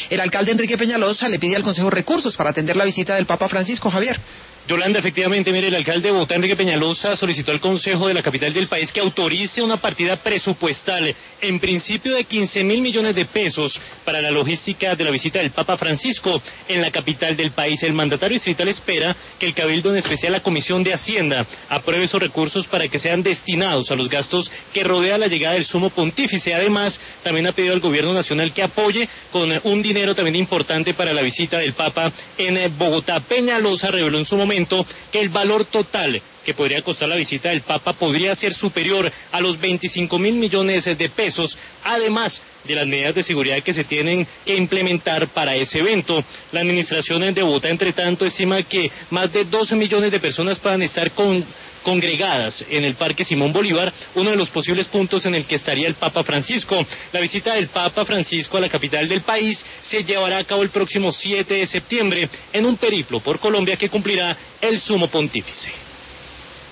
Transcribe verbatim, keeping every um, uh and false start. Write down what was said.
El alcalde Enrique Peñalosa le pide al Consejo recursos para atender la visita del Papa Francisco. Javier. Yolanda, efectivamente, mire, el alcalde de Bogotá, Enrique Peñalosa, solicitó al Consejo de la capital del país que autorice una partida presupuestal, en principio de quince mil millones de pesos, para la logística de la visita del Papa Francisco en la capital del país. El mandatario distrital espera que el Cabildo, en especial la Comisión de Hacienda, apruebe esos recursos para que sean destinados a los gastos que rodean la llegada del Sumo Pontífice. Además, también ha pedido al Gobierno Nacional que apoye con un dinero también importante para la visita del Papa en Bogotá. Peñalosa reveló en su momento que el valor total que podría costar la visita del Papa podría ser superior a los veinticinco mil millones de pesos, además de las medidas de seguridad que se tienen que implementar para ese evento. La administración de Bogotá, entre tanto, estima que más de doce millones de personas puedan estar con congregadas en el Parque Simón Bolívar, uno de los posibles puntos en el que estaría el Papa Francisco. La visita del Papa Francisco a la capital del país se llevará a cabo el próximo siete de septiembre en un periplo por Colombia que cumplirá el Sumo Pontífice.